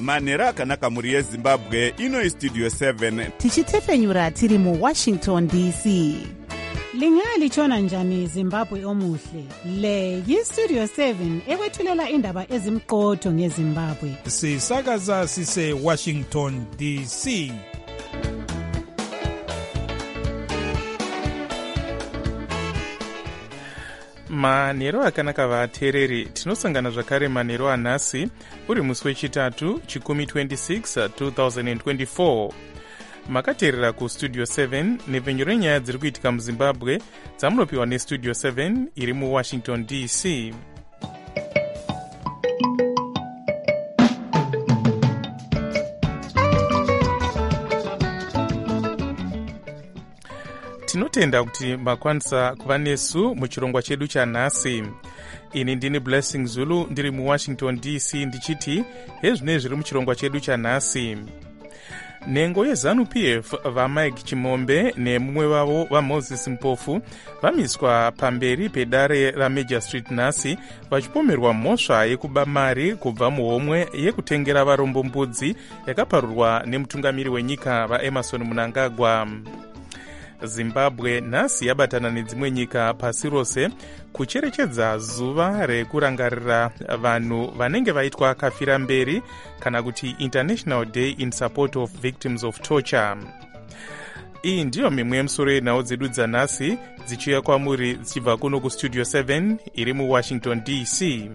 manhero akanaka mhuri yezimbabwe. Ino istudio 7 tichitefenyura tiri muWashington DC. Lingalitshona njani Zimbabwe omuhle? Le yiStudio 7 ekwethulela indaba ezimqotho ngeZimbabwe. Sisakaza sise Washington DC. Manhero akanaka vateereri, tinosangana zvakare manhero anhasi uri musi wechitatu chikumi 26 2024. Makateerera kustudio 7 nepfenyuro renyaya dziri kuitika muZimbabwe dzamunopiwa nestudio 7 iri muWashington DC. Tinotenda kuti makwanisa kuva nesu muchirongwa chedu chanhasi. Ini ndini Blessing Zulu ndiri muWashington DC ndichiti hezvinei zviri muchirongwa chedu chanhasi. Nhengo yeZANU-PF vaMike Chimombe nemumwe wavo vaMoses Mpofu vamiswa pamberi pedare raMajor Street nhasi vachipomerwa mhosva yekuba mari kubva muhomwe yekutengera varombo mbudzi yakaparurwa nemutungamiri wenyika vaEmerson Mnangagwa. Zimbabwe nhasi yabatana nedzimwe nyika pasi rose kucherechedza zuva rekurangarira vanhu vanenge vaitwa kafira mberi kana kuti International Day in Support of Victims of Torture. Iyi ndiyo mimwe yemusoro yenhau dzedu dzanhasi dzichiuya kwamuri dzichibva kuno kustudio 7 iri muWashington DC.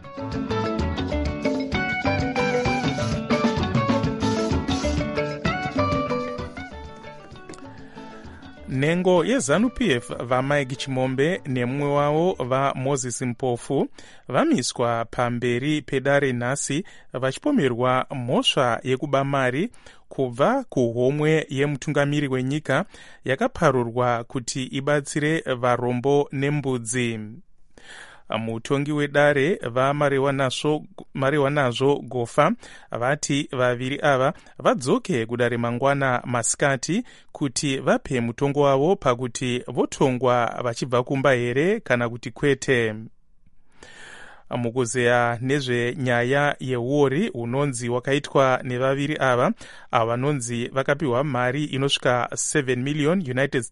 Nhengo yeZANU-PF vaMike Chimombe nemumwe wavo vaMoses Mpofu vamiswa pamberi pedare nhasi vachipomerwa mhosva yekuba mari kubva kuhomwe yemutungamiri wenyika yakaparurwa kuti ibatsire varombo nembudzi. Mutongi wedare vaMariwanazvo Gofa vati vaviri ava vadzoke kudare mangwana masikati kuti vape mutongo wavo pakuti votongwa vachibva kumba here kana kuti kwete. Mukuzeya nezvenyaya yeuori unonzi wakaitwa nevaviri ava vanonzi vakapiwa mari inosvika $7 million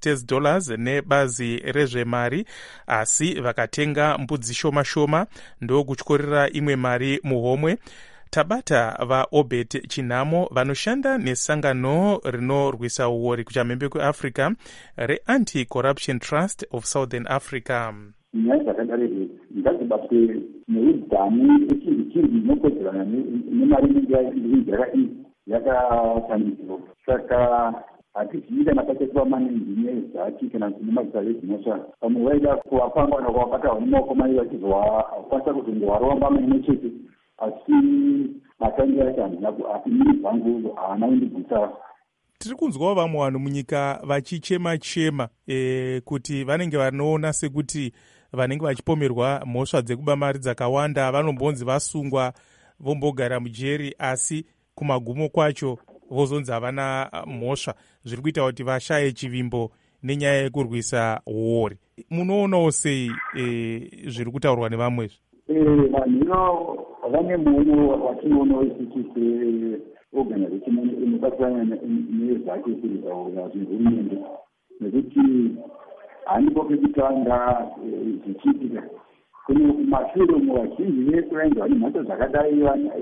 nebazi rezvemari, asi vakatenga mbudzi shoma shoma ndokutyorera imwe mari muhomwe. Tabata vaObet Chinamo vanoshanda nesangano rinorwisa uori kuchamhembe kweAfrica reAnti-Corruption Trust of Southern Africa. Nyaya dzakadarei ngadzibatwe neudzamu echinhu inokodzerana nemari inenge yakatambidzwa. Saka hatizivi kana pachaitwa manenjinezi ati kana kuti nemadzisa ezvinosva pamwe vaida kuvapangwa nakuvabata nemaoko mai vachizokwanisa kuzongovaromba maimwe chete, asi matangi acho asi miri dzangu haana kundibvisa. Tiri kunzwawo vamwe vanhu munyika vachichema-chema kuti vanenge vanoona sekuti vanenge vachipomerwa mhosva dzekuba mari dzakawanda vanombonzi vasungwa vombogara mujeri, asi kumagumo kwacho vozonzi havana mhosva, zviri kuita kuti vashaye chivimbo nenyaya yekurwisa uori. Munoonawo sei zviri kutaurwa nevamwezvo? Vanhu vane muono watinoona wechiti organization inobatsirana nezvake kuritaura zvehurumende, nekuti handipo pekutanga zvichiitika. Kune mashure vazhinji vesu vainge vane mhatso dzakadai,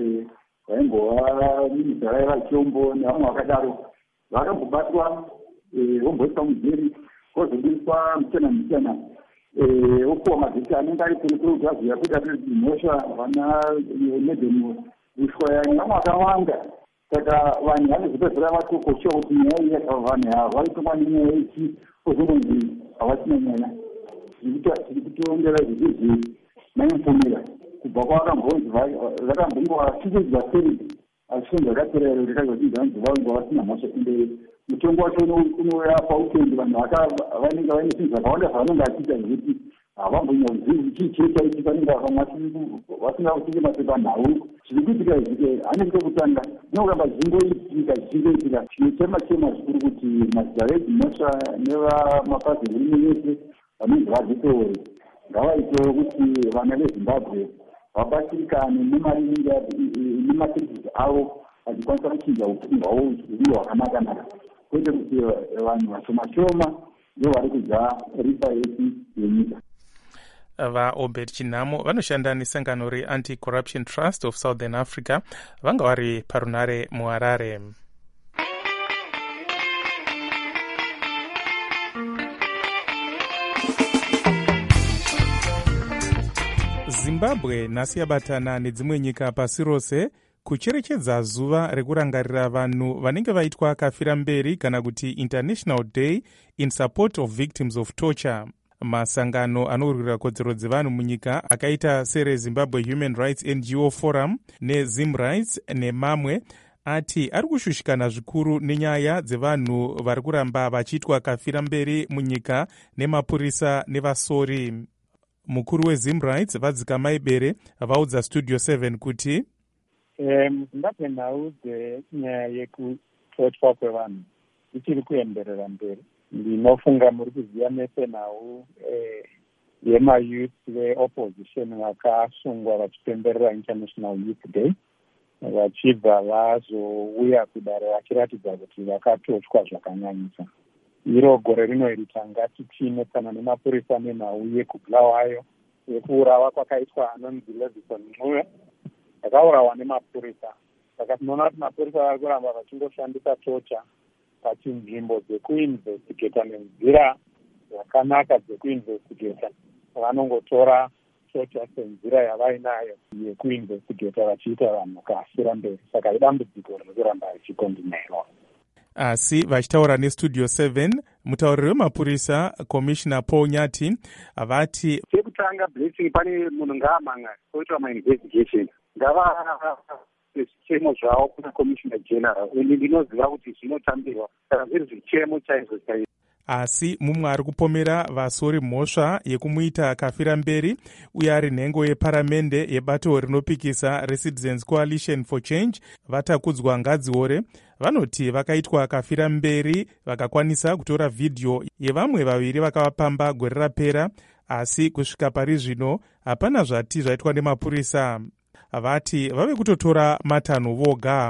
vaingova minista vaiva chombo nevamwe vakadaro vakambobatwa vomboiswa mujeri vozobudiswa muchena opuwa mavhiki anenge ari kurikuru vaziva kuti atiri mhosva vana nedzemurushwa yani vamwe vakawanda. Saka vanhu vanozopedzera vatokochiwa kuti nyaya iyi vanhu ava vaitongwa nenyaya ichi ozongonzi havasina nyaya. Tiri kutondera zvizizi mainfomera kubva kwavakambonzi vakambongova chichidzwa seri achishonza rakaperera rikazodinza vanzi vange vasina mhosva kumberi. Mutongo wacho unouya pautendi vanhu vanenge vaine zvinhu zvakawanda zvavanenge achiita zvekuti havambonyazivi chii chete vanenge vasina kutinge mapepa nhau. Zviri kuitika izvike hanenge kutanga inokuramba zvingoitika chinochema-chema zvikuru kuti mazita edzimhosva nevamapazi ehurumende yese vanonzi vazvitori ngavaitewo kuti vana veZimbabwe vabatsirikane nemari inenge nemaserivhisi avo vachikwanisa kuchinja upenyu hwavo huivo hwakanaka kwete kuti vanhu vashoma ndo vari kudya ripa yesi yenyika. vaobert chinhamo vanoshanda nesangano reanti-corruption trust of southern africa vanga vari parunare muharare. zimbabwe nhasi yabatana nedzimwe nyika pasi rose kucherechedza zuva rekurangarira vanhu vanenge vaitwa kafira mberi kana kuti International Day in Support of Victims of Torture. Masangano anorwira kodzero dzevanhu munyika akaita sereZimbabwe Human Rights NGO Forum neZim Rights nemamwe ati ari kushushikana zvikuru nenyaya dzevanhu vari kuramba vachiitwa kafira mberi munyika nemapurisa nevasori. Mukuru weZim Rights Vadzikamai Bere vaudza Studio 7 kuti muZimbabwe nhau dzenyaya yekutotwa kwevanhu ichiri kuenderera mberi. Ndinofunga muri kuziva mese nhau yemayouth veopposition vakasungwa vachipemberera International Youth Day vachibva vazouya kudare vachiratidza kuti vakatotwa zvakanyanyisa. Iro gore rino iri tangati tine kana nemapurisa nenhau yekubulawayo yekuurawa kwakaitwa anonzi Levison Mncube akaurawa nemapurisa. Saka tinoona kuti mapurisa vari kuramba vachingoshandisa tocha pachinzvimbo dzekuinvestigeta nenzira dzakanaka dzekuinvestigeta. Vanongotora tocha senzira yavainayo yekuinvestigeta vachiita vanhu kafira mberi. Saka idambudziko riri kuramba richikondinerwa. Asi vachitaura neStudio 7 mutauriri wemapurisa Commissioner Paul Nyati vati chekutanga Blessing pane munhu ngaamanga oitwa mainvestigation ngava zvichemo zvavo kuna Commissioner General uye ndinoziva kuti zvinotambirwa kana zviri zvichemo chaizvo chaizvo. Asi mumwe ari kupomera vasori mhosva yekumuita kafira mberi uye ari nhengo yeparamende yebato rinopikisa reCitizens Coalition for Change Vatakudzwa Ngadziore vanoti vakaitwa kafira mberi vakakwanisa kutora vhidhiyo yevamwe vaviri vakavapamba gore rapera, asi kusvika pari zvino hapana zvati zvaitwa nemapurisa. Vati vave kutotora matanho voga.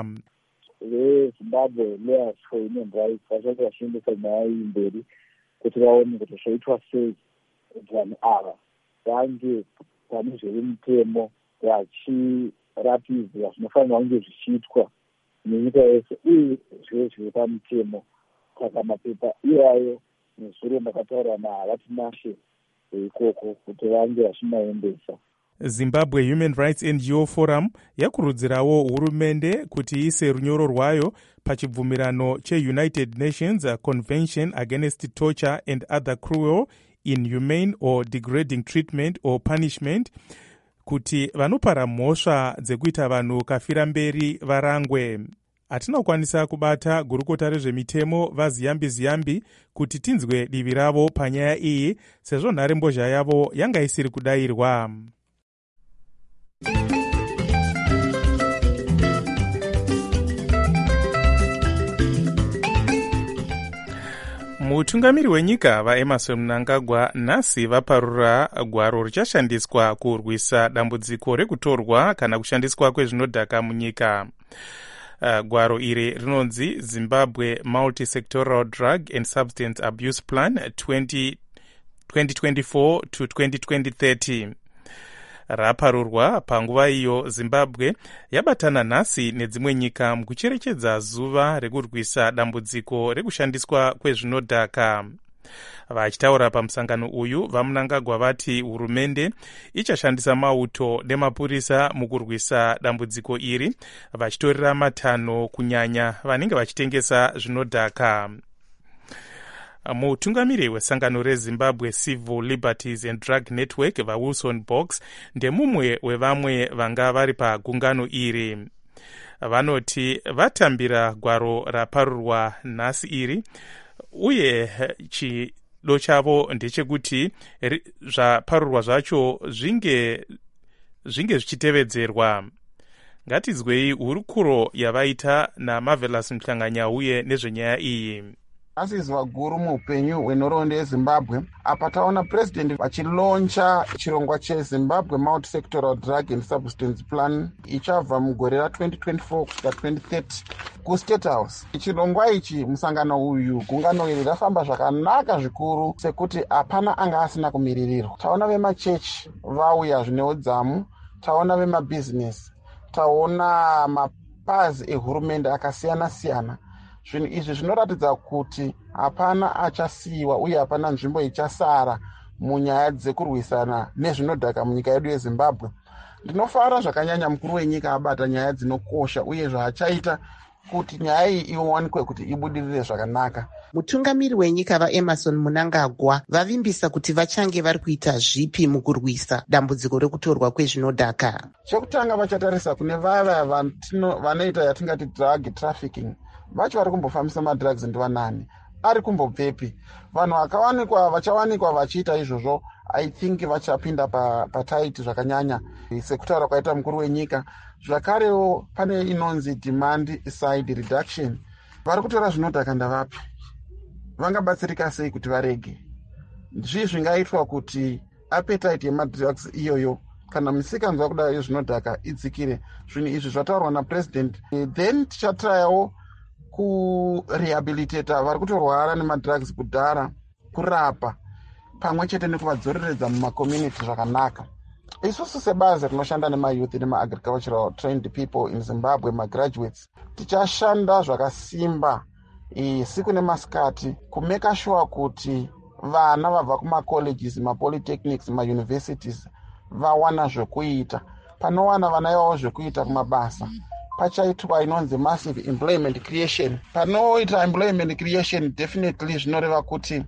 veZimbabwe Lawyers for Human Rights vachati vachinendesa nyaya iyi mberi kuti vaone kuti zvoitwa sei vanhu ava vange pane zverimutemo vachiratidza zvinofanirwa kunge zvichiitwa nenyika yese uye zvive zviri pamutemo. Saka mapepa iwayo nezuro ndakataura nahavati nashe ikoko kuti vange vachimaendesa. Zimbabwe Human Rights NGO Forum yakurudzirawo hurumende kuti iise runyoro rwayo pachibvumirano cheUnited Nations Convention Against Torture and Other Cruel, Inhumane or Degrading Treatment or Punishment kuti vanopara mhosva dzekuita vanhu kafira mberi varangwe. Hatina kukwanisa kubata gurukota rezvemitemo vaZiyambi kuti tinzwe divi ravo panyaya iyi sezvo nharembozha yavo yanga isiri kudayirwa. Mutungamiri wenyika vaEmmerson Mnangagwa nhasi vaparura gwaro richashandiswa kurwisa dambudziko rekutorwa kana kushandiswa kwezvinodhaka munyika. Gwaro iri rinonzi Zimbabwe Multi-Sectoral Drug and Substance Abuse Plan 2024 to 2030. Raparurwa panguva iyo Zimbabwe yabatana nhasi nedzimwe nyika mukucherechedza zuva rekurwisa dambudziko rekushandiswa kwezvinodhaka. Vachitaura pamusangano uyu vaMnangagwa vati hurumende ichashandisa mauto nemapurisa mukurwisa dambudziko iri vachitorera matanho kunyanya vanenge vachitengesa zvinodhaka. Mutungamiri wesangano reZimbabwe Civil Liberties and Drug Network vaWilson Box ndemumwe wevamwe vanga vari pagungano iri. Vanoti vatambira gwaro raparurwa nhasi iri uye chido chavo ndechekuti zvaparurwa zvacho zvinge zvichitevedzerwa. Ngatizwei hurukuro yavaita naMarvelous Mhlanganya uye nezvenyaya iyi. Asi zuva guru muupenyu hwenhoroondo yeZimbabwe, apa taona president vachiloncha chirongwa cheZimbabwe Multi-Sectoral Drug and Substance Plan ichabva mugore ra2024 kusvika 2030 kuState House. Chirongwa ichi, musangano uyu, gungano iri rafamba zvakanaka zvikuru sekuti hapana anga asina kumiririrwa. Taona vemachechi vauya zvineudzamu, taona vemabhizinesi, taona mapazi ehurumende akasiyana-siyana. Zvinhu izvi zvinoratidza kuti hapana achasiyiwa uye hapana nzvimbo ichasara munyaya dzekurwisana nezvinodhaka munyika yedu yeZimbabwe. Ndinofara zvakanyanya mukuru wenyika abata nyaya dzinokosha uye zvaachaita kuti nyaya iyi iwanikwe kuti ibudirire zvakanaka. Mutungamiri wenyika vaEmmerson Mnangagwa vavimbisa kuti vachange vari kuita zvipi mukurwisa dambudziko rekutorwa kwezvinodhaka. Chekutanga vachatarisa kune vaya vanoita yatingati drug trafficking. Vacho vari kumbofambisa madrugs ndivanani, ari kumbobvepi? Vanhu vachawanikwa vachiita izvozvo, I think vachapinda pataiti zvakanyanya sekutaura kwaita mukuru wenyika. Zvakarewo pane inonzi demand side reduction. Vari kutora zvinodhaka ndavapi? Vangabatsirika sei kuti varege? Zvii zvingaitwa kuti appetite yemadrugs iyoyo kana misikanzwa kudai yezvinodhaka idzikire? Zvinhu izvi zvataurwa napresident. Then tichatrayawo kurehabilitata vari kutorwara nemadrugs kudhara, kurapa pamwe chete nekuvadzoreredza mumakommunity zvakanaka. Isusu sebazi rinoshanda nemayouth nemaagricultural trained people in Zimbabwe, magraduates, tichashanda zvakasimba siku nemasikati kumeka sure kuti vana vabva kumacolleges, mapolytechnics, mauniversities vawana zvekuita. Panowana vana ivavo zvekuita kumabasa, pachaitwa inonzi massive employment creation. Panoita employment creation, definitely zvinoreva kuti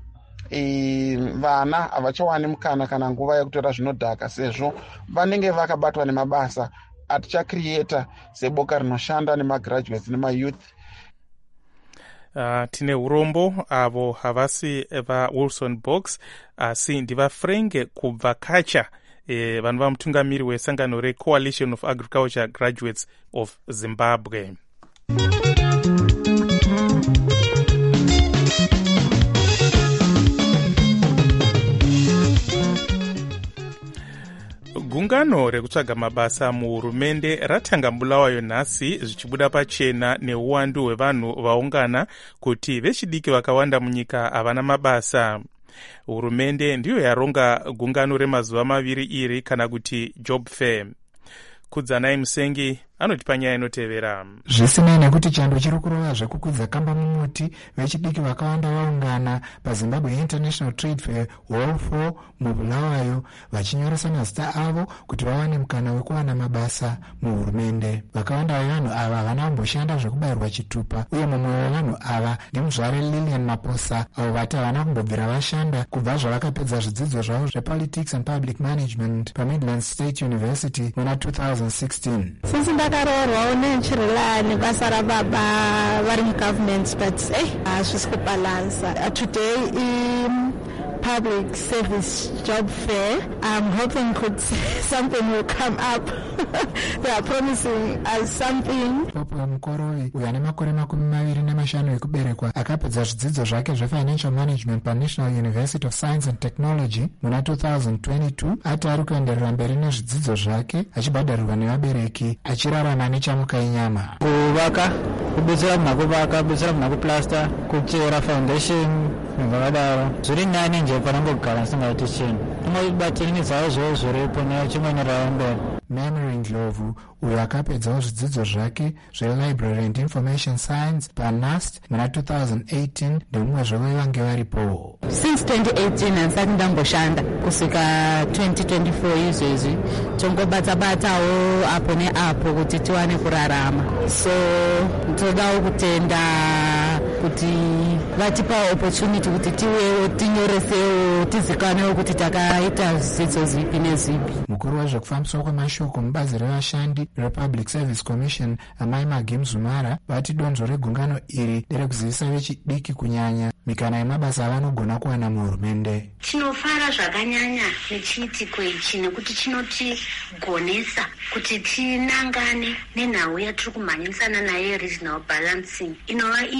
vana havachawani mukana kana nguva yekutora zvinodhaka sezvo vanenge vakabatwa nemabasa atichacreata seboka rinoshanda nemagraduates nemayouth. Tine urombo avo havasi vaWilson Box asi ndivafrenge kubva kacha vanhu vamutungamiri wesangano reCoalition of Agriculture Graduates of Zimbabwe. Gungano rekutsvaga mabasa muhurumende ratanga Bulawayo nhasi zvichibuda pachena neuwandu hwevanhu vaungana kuti vechidiki vakawanda munyika havana mabasa. Hurumende ndiyo yaronga gungano remazuva maviri iri kana kuti job fair. Kudzanai Musengi anoti nyaya inotevera. Zvisinei nekuti chando chiri kurova zvekukudza kamba mumuti, vechidiki vakawanda vaungana paZimbabwe International Trade Fair Hall 4 muBulawayo vachinyoresa mazita avo kuti vawane mukana wekuwana mabasa muhurumende. Vakawanda vevanhu ava havana kumboshanda zvekubayirwa chitupa, uye mumwe wevanhu ava ndimuzvare Lilian Maposa avo vati havana kumbobvira vashanda kubva zvavakapedza zvidzidzo zvavo zvepolitics and public management paMidlands State University muna 2016. Ndakaroorwawo nenchirelani basa rababa vari mugovernment but hazvisi kubalansa. Today public service job fair. I'm hoping something will come up. They are promising us something. Popo Mukorovi uyo ane makore 25 ekuberekwa akapedza zvidzidzo zvake zvefinancial management paNational University of Science and Technology muna 2022 ati ari kuenderera mberi nezvidzidzo zvake achibhadharirwa nevabereki achirarama nechamuka inyama. Kuvaka, kubetsera munhakuvaka, kubetsera munhakuplasta, kuchera foundation zvakadaro zviri nani nje panangogara singaiti chinhu unobatini zvawo zvowo zviripo nechimwenerawo mberi. Memory Ndlovu uyo akapedzawo zvidzidzo zvake zveLibrary and Information Science paNUST muna 2018 ndemumwe zvavo vange varipo. Since 2018 handisati ndamboshanda kusvika 2024 izvezvi tongobata-batawo apo neapo kuti tiwane kurarama, so todawo kutenda kuti vatipa opportunity kuti tiwewo tinyoresewo tizikanewo kuti takaita zvidzidzo zipi nezipi. Mukuru wezvekufambiswa kwemashoko mubazi revashandi Republic Service Commission Amai Magi Mzumara vati donzvo regungano iri nderekuzivisa vechidiki kunyanya mikana yemabasa avanogona kuwana muhurumende. Tinofara zvakanyanya nechiitiko ichi nekuti chinotigonesa kuti tinangane nenhau yatiri kumhanyinisana nayo regional balancing inova iyo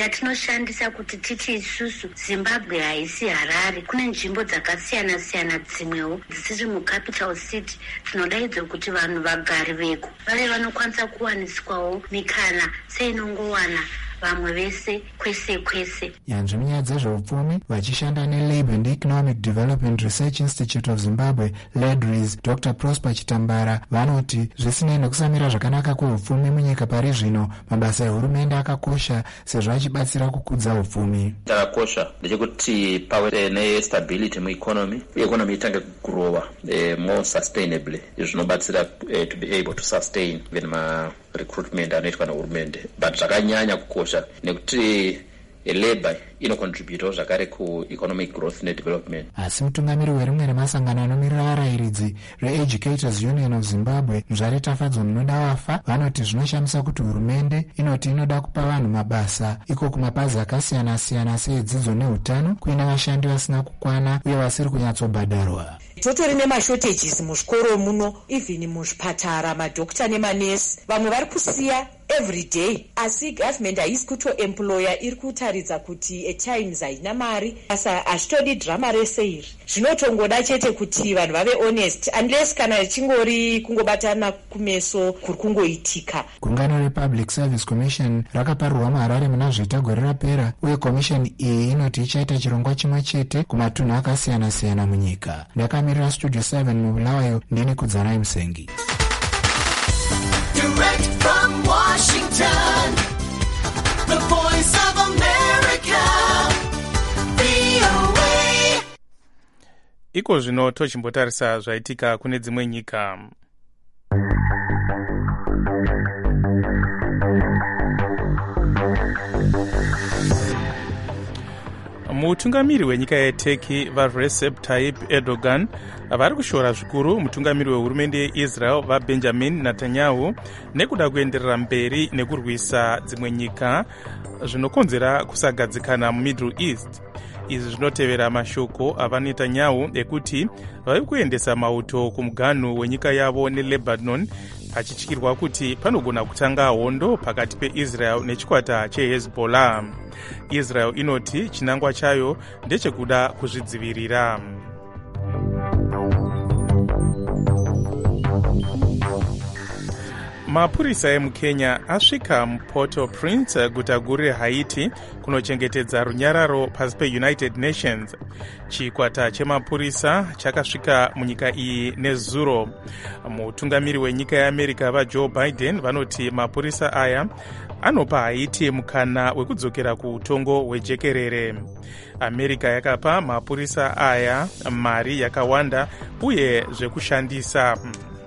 yatinoshandisa kuti titi isusu Zimbabwe haisi Harare. Kune nzvimbo dzakasiyana siyana dzimwewo dzisiri mucapital city dzinodaidzwa kuti vanhu vagari veko vave vanokwanisa kuwaniswawo mikana seinongowana vamwe vese kwese kwese. Yanzvi munyaya dzezveupfumi vachishanda neLabour and Economic Development Research Institute of Zimbabwe LEDRIS, Dr. Prosper Chitambara vanoti zvisinei nekusamira zvakanaka kweupfumi munyika pari zvino, mabasa ehurumende akakosha sezvo achibatsira kukudza upfumi. Chakakosha ndechekuti pave nestability mueconomy, economy itange kugrowa more sustainably, zvinobatsira to be able to sustain even recruitment anoitwa nehurumende. But zvakanyanya kukosha nekuti labor inocontribute zvakare kueconomic growth nedevelopment. Asi mutungamiri werimwe remasangano anomirira varayiridzi reEducators Union of Zimbabwe, Muzvare Tafadzwa munoda wafa, vanoti zvinoshamisa kuti hurumende inoti inoda kupa vanhu mabasa iko kumapazi akasiyana siyana seedzidzo neutano kuina vashandi vasina kukwana uye vasiri kunyatsobhadharwa. Totori nemashotages muzvikoro muno, even muzvipatara, madhokita nemanesi. Vamwe vari kusiya every day, asi government haisi kutoemploya, iri kutaridza kuti at times haina mari. Asa hazvitodi drama rese iri. Zvinotongoda chete kuti vanhu vave honest, unless kana chingori kungobatana kumeso kuri kungoitika. Gungano rePublic Service Commission rakaparirwa muHarare muna Zvita gore rapera, uye commission iyi inoti ichaita chirongwa chimwe chete kumatunhu akasiyana siyana munyika. Ndakamirira Studio 7 muBulawayo, ndini Kudzanai Musengi. Direct from Washington, the voice of America, VOA. Iko zvino tochimbotarisa zvaitika kune dzimwe nyika. Mutungamiri wenyika yeTurkey vaRecep Tayyip Erdogan vari kushora zvikuru mutungamiri wehurumende yeIsrael vaBenjamin Netanyahu nekuda kuenderera mberi nekurwisa dzimwe nyika zvinokonzera kusagadzikana muMiddle East. Izvi zvinotevera mashoko avaNetanyahu ekuti vari kuendesa mauto kumuganhu wenyika yavo neLebanon, pachityirwa kuti panogona kutanga hondo pakati peIsrael nechikwata cheHezbollah. Israel inoti chinangwa chayo ndechekuda kuzvidzivirira. Mapurisa emuKenya asvika muPort-au-Prince, guta guru reHaiti, kunochengetedza runyararo pasi peUnited Nations. Chikwata chemapurisa chakasvika munyika iyi nezuro. Mutungamiri wenyika yeAmerica vaJoe Biden vanoti mapurisa aya anopa Haiti mukana wekudzokera kuutongo hwejekerere. America yakapa mapurisa aya mari yakawanda uye zvekushandisa.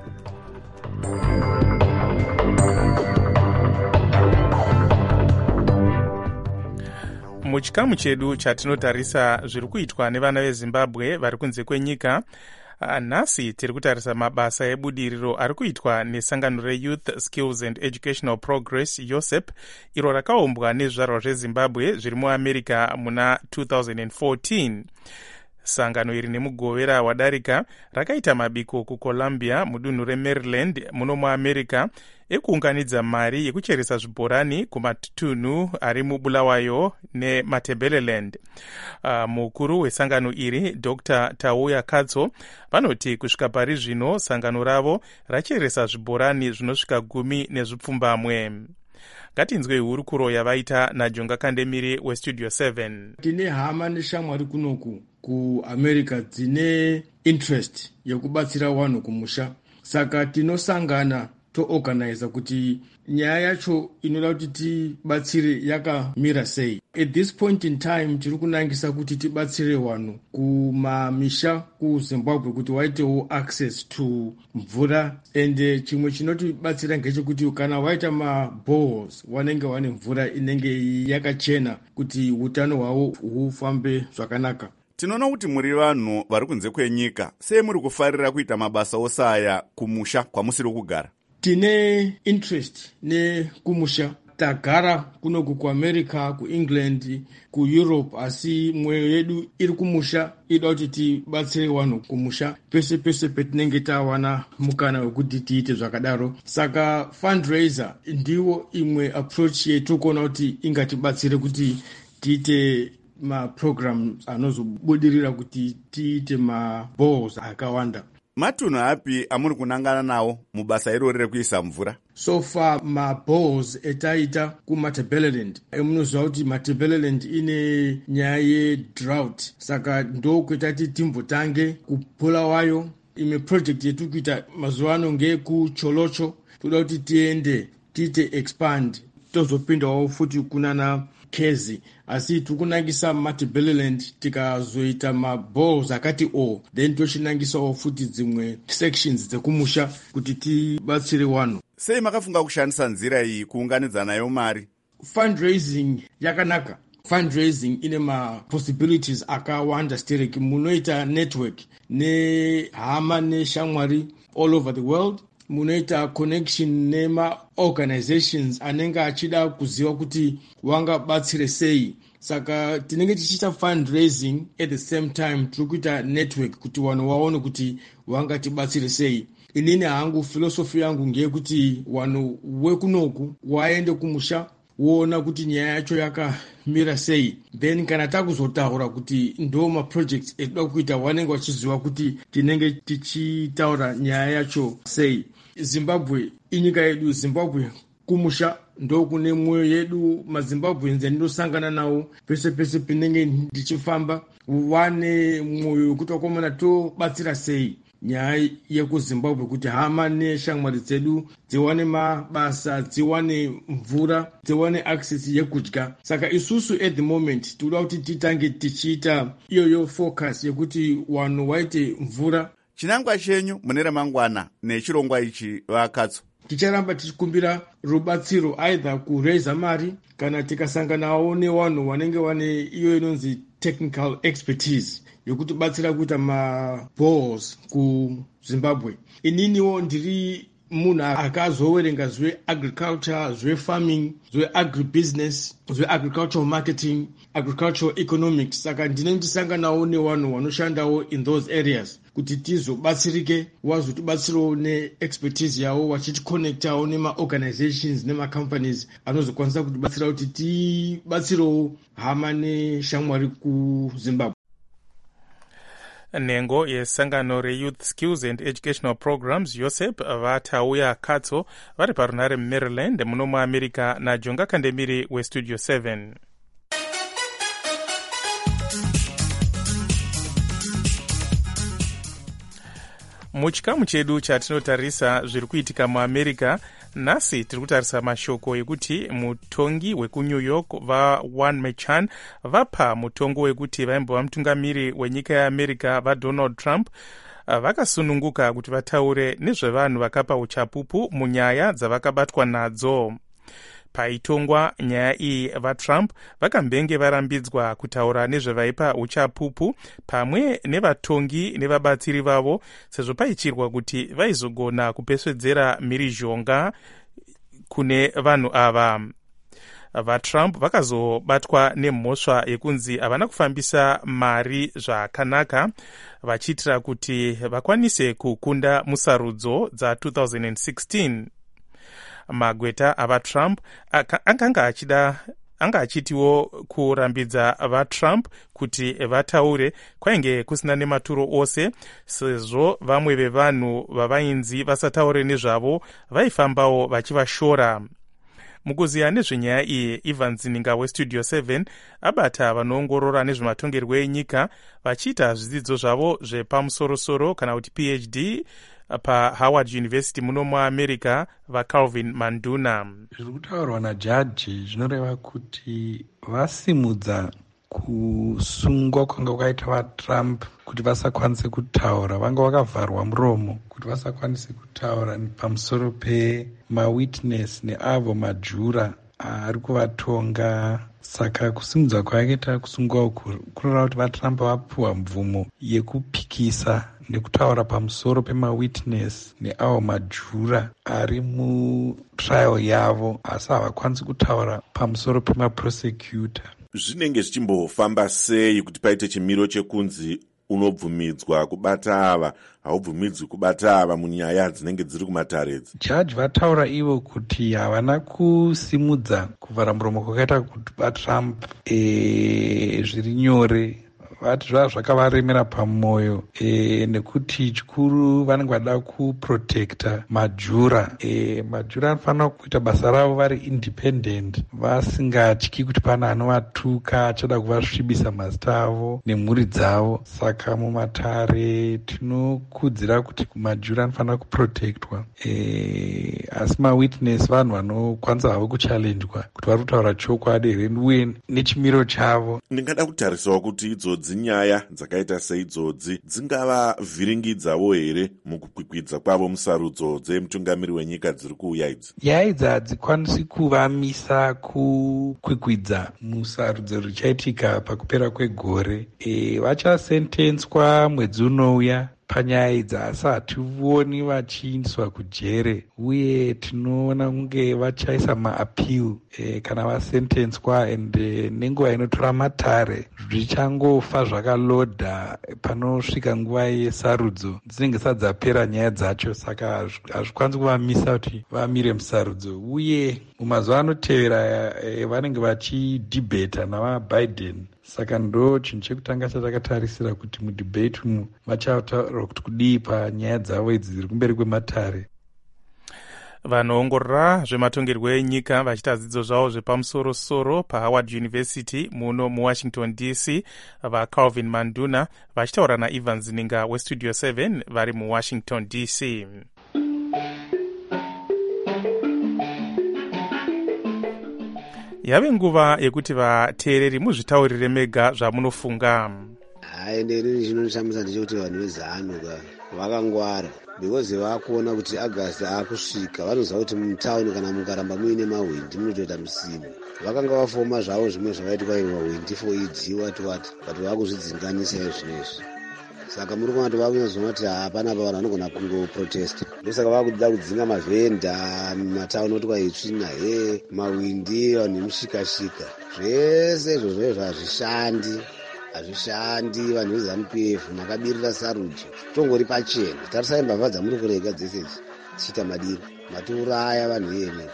Muchikamu chedu chatinotarisa zviri kuitwa nevana veZimbabwe vari kunze kwenyika, nhasi tiri kutarisa mabasa ebudiriro ari kuitwa nesangano reYouth Skills and Educational Progress YOSEP, iro rakaumbwa nezvizvarwa zveZimbabwe zviri muAmerica muna 2014. Sangano iri nemugovera wadarika rakaita mabiko kuColumbia mudunhu reMaryland muno muAmerica ekuunganidza mari yekucheresa zvibhorani kumatunhu ari muBulawayo neMatabeleland. Mukuru wesangano iri Dr. Tauya Katso vanoti kusvika pari zvino sangano ravo racheresa zvibhorani zvinosvika 10 nezvipfumbamwe. Ngatinzwe hurukuro yavaita naJonga Kandemiri weStudio 7. Tine hama neshamwari kunoku kuAmerica dzine interest yekubatsira vanhu kumusha, saka tinosangana toorganize kuti nyaya yacho inoda kuti tibatsire yakamira sei. At this point in time tiri kunangisa kuti tibatsire vanhu kumamisha kuZimbabwe kuti waitewo access to mvura, and chimwe chinotibatsira ngechekuti kana waita maboreholes wanenge wane mvura inenge yakachena kuti utano hwavo hufambe zvakanaka. Tinoona kuti muri vanhu vari kunze kwenyika, sei muri kufarira kuita mabasa osaya kumusha kwamusiri kugara? Tine interest nekumusha tagara kunoku kuamerica, kuengland, kueurope, asi mwoyo yedu iri kumusha, ida kuti tibatsire vanhu kumusha pese pese petinenge tawana mukana wekuti tiite zvakadaro. Saka fundraiser ndiwo imwe approach yetu kuona kuti ingatibatsire kuti tiite maprograms anozobudirira kuti tiite maballs akawanda. Matunhu api amuri kunangana nawo mubasa irori rekuisa mvura? So far maballs etaita kuMatabeleland. Emunoziva kuti Matabeleland ine nyaya yedrought, saka ndokwetati timbotange kupula wayo. Imwe project yetu kuita mazuva ano ngeyekuCholocho, toda kuti tiende tiite expand tozopindawo futi kunana Kezi, asi tikunangisa Matabeleland tikazoita maballs akati then toshinangisawo futi dzimwe sections dzekumusha kuti tibatsire vanhu. Sei makafunga kushandisa nzira iyi kuunganidza nayo mari? Fundraising yakanaka. Fundraising ine possibilities akawanda stereki. Munoita network nehama neshamwari all over the world. Munoita connection nema-organizations anenge achida kuziva kuti wangabatsire sei. Saka tinenge tichiita fundraising at the same time tiri kuita network kuti vanhu vaone kuti wangatibatsire sei. Inini hangu filosofi yangu ngeyekuti vanhu wekunoku waende kumusha woona kuti nyaya yacho yakamira sei, then kana takuzotaura kuti ndo maprojects etoda kuita vanenge vachiziva kuti tinenge tichitaura nyaya yacho sei. Zimbabwe inyika yedu. Zimbabwe kumusha ndo kune mwoyo yedu. maZimbabweans ndosangana nawo pese pese pinenge ndichifamba, vane mwoyo wekuti wakomana tobatsira sei nyaya yekuZimbabwe kuti hama neshamwari dzedu dziwane mabasa, dziwane mvura, dziwane access yekudya. Saka isusu at the moment tinoda kuti titange tichiita iyoyo focus yekuti vanhu vaite mvura. Chinangwa chenyu mune ramangwana nechirongwa ichi vakatso? Ticharamba tichikumbira rubatsiro either kuraisa mari kana tikasanganawo nevanhu vanenge vane iyo inonzi technical expertise yokuti batsira kuita maballs kuZimbabwe. Ininiwo ndiri munhu akazowerenga zveagriculture, zvefarming, zveagribusiness, zveagricultural marketing, agricultural economics. Saka ndine ndisanganawo nevanhu vanoshandawo in those areas kuti tizobatsirike, vazotibatsirawo neexpertise yavo vachitikonektawo nemaorganizations nemacompanies anozokwanisa kutibatsira kuti tibatsirewo hama neshamwari kuZimbabwe. Nhengo yesangano reYouth Skills and Educational Programs YOSEP vatauya katso vari parunare muMaryland muno muAmerica naJonga Kandemiri weStudio 7. Muchikamu chedu chatinotarisa zviri kuitika muAmerica, nhasi tiri kutarisa mashoko ekuti mutongi wekuNew York vaJuan Merchan vapa mutongo wekuti vaimbova mutungamiri wenyika yeAmerica vaDonald Trump vakasununguka kuti vataure nezvevanhu vakapa uchapupu munyaya dzavakabatwa nadzo. Paitongwa nyaya iyi vaTrump vakambenge varambidzwa kutaura nezvevaipa uchapupu pamwe nevatongi nevabatsiri vavo, sezvo paichirwa kuti vaizogona kupesvedzera mhirizhonga kune vanhu ava. VaTrump vakazobatwa nemhosva yekunzi havana kufambisa mari zvakanaka, vachiitira kuti vakwanise kukunda musarudzo dza2016. Magweta avaTrump anga achitiwo kurambidza vaTrump kuti vataure kwainge kusina nematuro ose, sezvo vamwe vevanhu vavainzi vasataure nezvavo vaifambawo vachivashora. Mukuziya nezvenyaya iyi, Ivan Zininga weStudio 7 abata vanoongorora nezvematongerwo enyika vachiita zvidzidzo zvavo zvepamusorosoro kana kuti PhD paHoward University muno muAmerica vaCalvin Manduna. Zviri kutaurwa najaji zvinoreva kuti vasimudza kusungwa kwanga kwakaita vaTrump kuti vasakwanise kutaura, vanga vakavharwa muromo kuti vasakwanise kutaura pamusoro pemawitness neavo majura ari kuvatonga. Saka kusimudza kwakaita kusungwa uku kurora kuti vaTrump vapiwa mvumo yekupikisa nekutaura pamusoro pemawitness neavo majura ari mutrial yavo, asi havakwanisi kutaura pamusoro pemaprosecutor. Zvinenge zvichimbofamba sei kuti paite chimiro chekunzi unobvumidzwa kubata ava, haubvumidzwi kubata ava munyaya dzinenge dziri kumataredzi? Jaji vataura ivo kuti havana kusimudza kuvhara muromo kwakaita kuti vaTrump zviri nyore. Vati zvakavaremera pamwoyo nekuti chikuru vanenge vada kuprotecta majura. Majura anofanira kuita basa ravo vari independent, vasingatyi kuti pana anovatuka achada kuvasvibisa mazita avo nemhuri dzavo. Saka mumatare tinokudzira kuti majura anofanira kuprotectwa, asi mawitness vanhu vanokwanisa havo kuchallenjwa kuti vari kutaura chokwadi here uye nechimiro chavo. Ndingada kutarisawo kuti idzodzi nyaya dzakaita seidzodzi dzingava vhiringidzawo here mukukwikwidza kwavo musarudzo dzemutungamiri wenyika dziri kuuya idzi? Nyaya idzi hadzikwanisi kuvamisa kukwikwidza musarudzo richaitika pakupera kwegore. Vachasentenswa mwedzi unouya panyaya idzi, asi hationi vachiindiswa kujere, uye tinoona kunge vachaisa maappeal kana vasentenswa, ende nenguva inotora matare zvichangofa zvakalodha panosvika nguva yesarudzo dzinenge dzisati dzapera nyaya dzacho. Saka hazvikwanisi kuvamisa kuti vamire musarudzo, uye mumazuva anotevera vanenge vachidhibheta navaBiden. Saka ndo chinhu chekutanga chatakatarisira kuti mudhibheti umu vachataura kuti kudii panyaya dzavo idzi dziri kumberi kwematare. Vanoongorora zvematongerwo enyika vachiita dzidzo zvavo zvepamusoro-soro paHoward University muno muWashington DC, vaCalvin Manduna vachitaura naIvan Zininga weStudio 7 vari muWashington DC. Yave nguva yekuti vateereri muzvitaurire mega zvamunofunga. Nderini chinondishamisa ndechekuti vanhu veZanu vakangwara, because vakuona kuti August akusvika, vanoziva kuti mutauni kana mukaramba muine mawindi munotoita musimu. Vakanga vafoma zvavo zvimwe zvavaitwa mawindi for idziwa tiwati, but vakuzvidzinganisa izvezvi. Saka muri kuona kuti vakunyazoona kuti hapana pa vanhu vanogona kungoprotesta. Ndosaka vakuda kudzinga mavhenda mumatauni kuti kwaitsvina mawindi vanhu nemushikashika. Zvese izvozvo hazvishandi. Vanhu veZANU-PF makabirira sarudzo tongori pachena. Tarisai mbavha dzamuri kurega dzese tichiita madini matiuraya vanhu iyemene.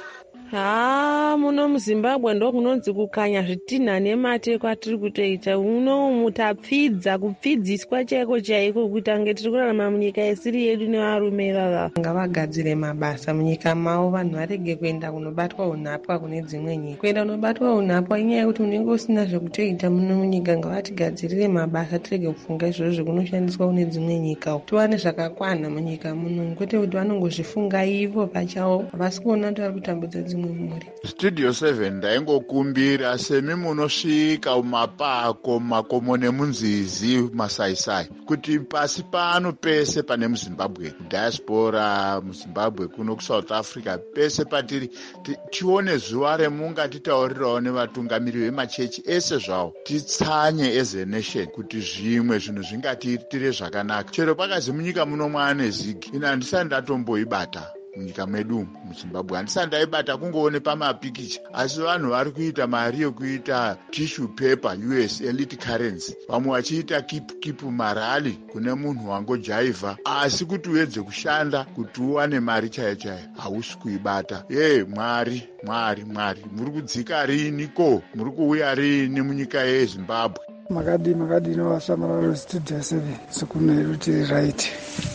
Muno muZimbabwe ndo kunonzi kukanya zvitinha nemate kwatiri kutoita. Uno mutapfidza kupfidziswa chaiko kuita kunge tiri kurarama munyika yesiri yedu nevarume vava. Ngavagadzire mabasa munyika mavo, vanhu varege kuenda kunobatwa unhapwa kune dzimwe nyika. Kuenda kunobatwa unhapwa inyaya yekuti unenge usina zvekutoita muno munyika. Ngavatigadzirire mabasa, tirege kufunga izvozvo zvinoshandiswa kune dzimwe nyika. Tiwane zvakakwana munyika muno, kwete kuti vanongozvifunga ivo pachavo, havasi kuona kuti vari kutambudza dzimwe mhuri. Studio 7 ndaingokumbira semi munosvika mumapako, makomo nemunzizi, masaisai, kuti pasi pano pese pane muZimbabwe, diaspora muZimbabwe kuno kuSouth Africa, pese patiri tione zuva remunga titaurirawo nevatungamiri vemachechi ese zvawo, titsanye as a nation kuti zvimwe zvinhu zvingatiitire zvakanaka. Chero pakazi munyika muno mwaane zigi, ina handisati ndatomboibata munyika medu muZimbabwe, handisati ndaibata kungoone pamapikicha, asi vanhu vari kuita mari yekuita tissue paper US elite currency, vamwe vachiita keep marali kune munhu wangojaivha, asi kuti uedze kushanda kuti uwane mari chaiyo hausi kuibata. Mwari muri kudzika riniko? Muri kuuya rini munyika yeZimbabwe? makadini vasamara veStudio 7 sekuneru tiri right.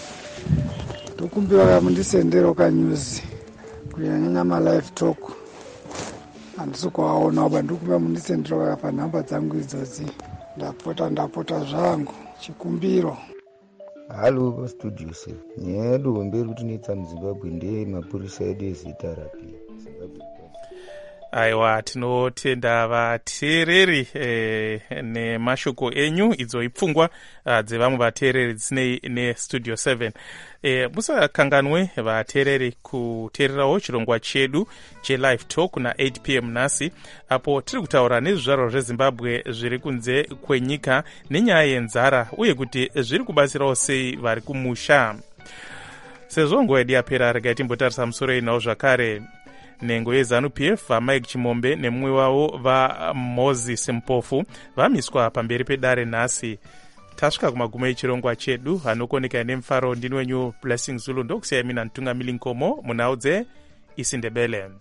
Tokumbira kamundisendero kanyuzi kunyanya malive talk, handisi kuaona aba ndikumbira mundisendero panhamba dzangu idzodzi, ndapota zvangu chikumbiro. Halo paStudio 7, nyaya yedu mberi kuti nitsa muZimbabwe ndeye mapurisa edu ezita rapi Zimbabwe. aiwa tinotenda vateereri nemashoko enyu idzo ipfungwa dzevamwe vateereri dzisinei nestudio 7. Musakanganwe vateereri kuteererawo chirongwa chedu chelive talk na 8 p.m. nhasi, apo tiri kutaura nezvizvarwa zvezimbabwe zviri kunze kwenyika nenyaya yenzara uye kuti zviri kubatsirawo sei vari kumusha. Sezvo nguva yedu yapera, regai timbotarisa musoro inawo zvakare. Nhengo yeZANU-PF vaMike Chimombe nemumwe wavo vaMoses Mpofu vamiswa pamberi pedare nhasi. Tasvika kumagumo echirongwa chedu, anokoneka nemufaro. Ndini wenyu Blessing Zulu, ndokusiyai mina Ntungamili Nkomo munhau dzeIsiNdebele.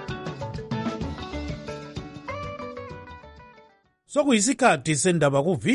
Sokuyisikhathi sendaba